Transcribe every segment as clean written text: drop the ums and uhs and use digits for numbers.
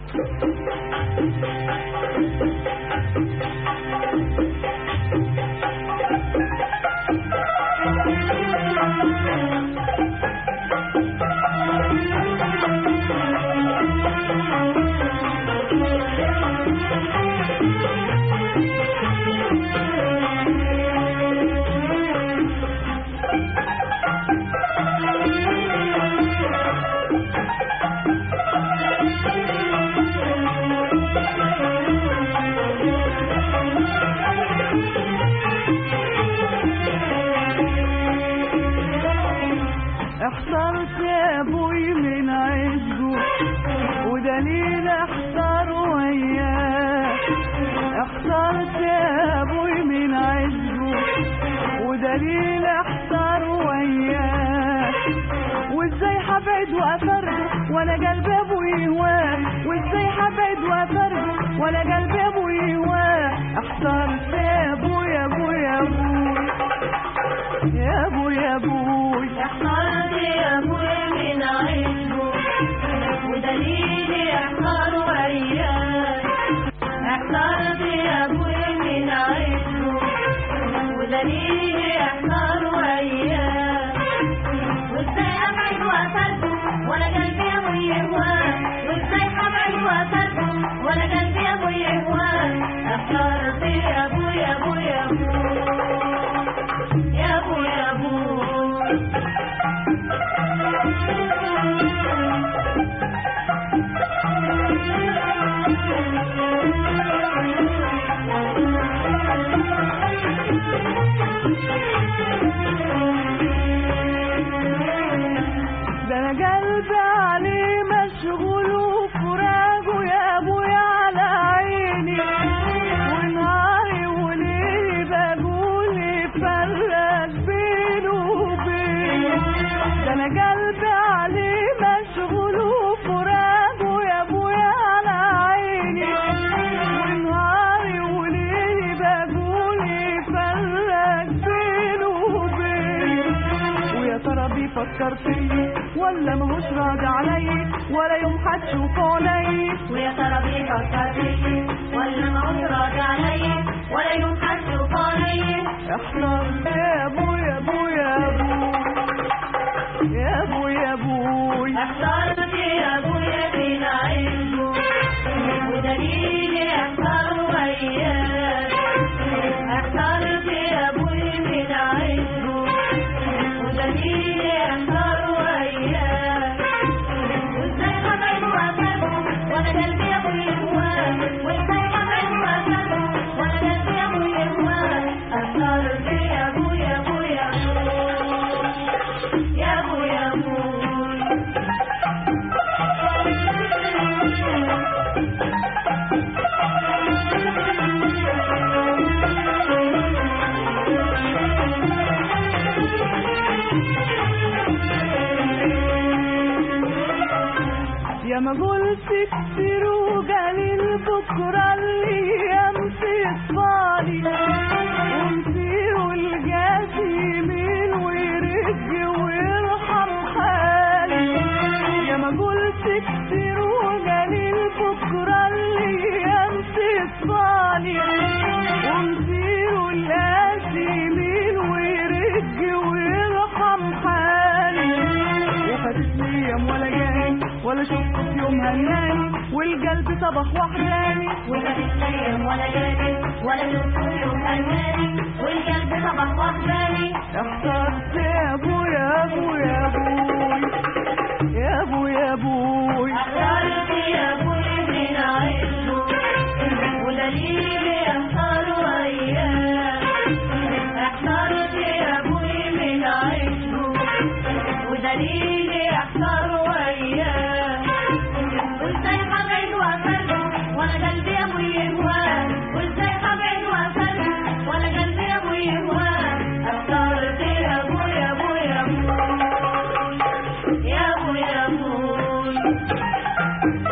احترت يا ابوي من عزه ودليل احتار وياه. احترت يا ابوي من عزه ودليل احتار وياه. وازاي حبعد وافرده وانا قلبي ابوي هواه. وازاي حبعد وافرده وانا قلبي ابوي هواه. احترت يا ابوي يا ابوي يا ابوي يا ابوي يا ابوي. احترت يا ابوي من عزه ودليلي احتار وياه. احترت يا ابوي من عزه ودليلي احتار وياه. وازاي ابعد وافرده وانا قلبي ابوي هواه. وازاي ابعد وافرده وانا قلبي ابوي هواه. احترت يا ابوي يا ابوي يا ابوي يا ابوي يا ابوي. ده انا قلبي عليه مشغول وفراقه يا ابوي على عيني. ونهاري وليلي بقول يفرق بينه وبيني. ده انا قلبي عليه مشغول وفراقه يا ابوي على عيني. ونهاري وليلي بقول يفرق بينه وبيني. ويا ترى بيفكر فيا ولا ماهوش راضي علي ولا يوم هتشوف عيني. ويا ترى بيفكر فيا ولا ماهوش راضي علي ولا يوم هتشوف عيني. احترت يا ابوي يا ابوي يا ابوي يا ابوي يا ابوي. احترت يا ابوي من عزه ودليلي احتار وياه. احترت يا ابوي من عزه ودليلي احتار وياه. وازاي حبعد وافرده وانا قلبي ابوي هواه. وازاي حبعد وافرده وانا قلبي ابوي هواه. احترت يا ابوي يا ابوي يا ابوي يا ابوي يا ابوي. يا ما قلت كتير وقليل بكره الايام تصفالي. ومسير الجاسي يمين ويرج ويرحم حالي. يا ما قلت كتير وقليل بكره الايام تصفالي. ومسير الجاسي يمين ويرج ويرحم حالي. وفاتت ايام ولا جاني ولا شفت في يوم هناني. والقلب صبح وحداني. وفاتت ايام ولا جاني ولا شفت في يوم هناني. والقلب صبح وحداني. احترت يا ابوي يا ابوي يا ابوي يا ابوي يا ابوي. احترت يا ابوي من عزه ودليلي احتار وياه. احترت يا ابوي من عزه ودليلي احتار وياه. وازاي حبعد وافرده وانا قلبي ابوي هواه. وازاي حبعد وافرده وانا قلبي ابوي هواه. احترت يا ابوي يا ابوي يا ابوي يا ابوي يا ابوي.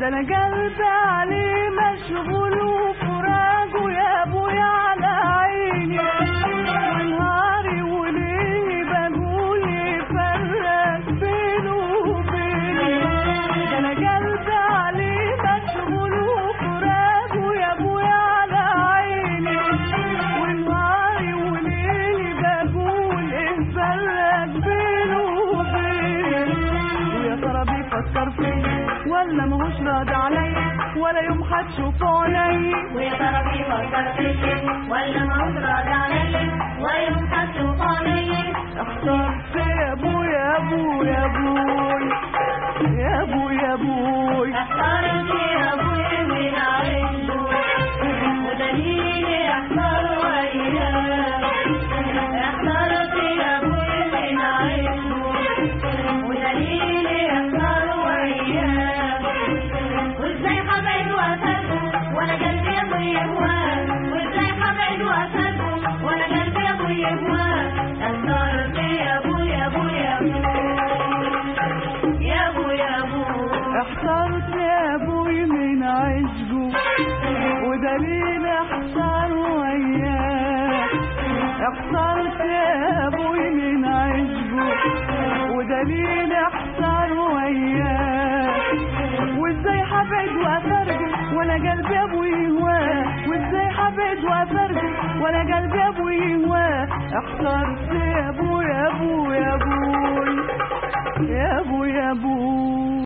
ده انا قلبي عليه مشغول وفراقه يا ابويا على عيني ونهاري وليلي بقول يفرق بينه وبيني ده انا قلبي عليه مشغول وفراقه يا ابويا على عيني ونهاري وليلي بقول يفرق بينه وبيني ويا ترى بيفكر فيا ولا ماهوش راضي عليا ولا يوم هتشوفه عيني ويا ترى بيفكر فيك ولا ماهوش راضي عليا ولا يوم هتشوفه عيني اخترت يا ابويا يا ابويا يا ابويا يا ابويا يا ابويا اخترت يا ابويا من عنده ودليلي اختار وياك اخترت يا ابويا من عنده ودليلي اختار وياك وازاي حبعد واسلكم وانا قلبي يا ابويا هواك وازاي حبعد واسلكم وانا قلبي يا ابويا هواك اخترت يا ابويا يا ابويا يا ابويا يا ابويا احترت يا ابوي من عشقه ودليل احسن وياه احترت يا ابوي من عشقه ودليل احسن وياه وازاي حبعد وافرقه وانا قلبي ابوي هواه وازاي حبعد وافرقه وانا قلبي ابوي هواه احترت يا ابوي يا ابوي يا ابوي يا ابوي يا ابوي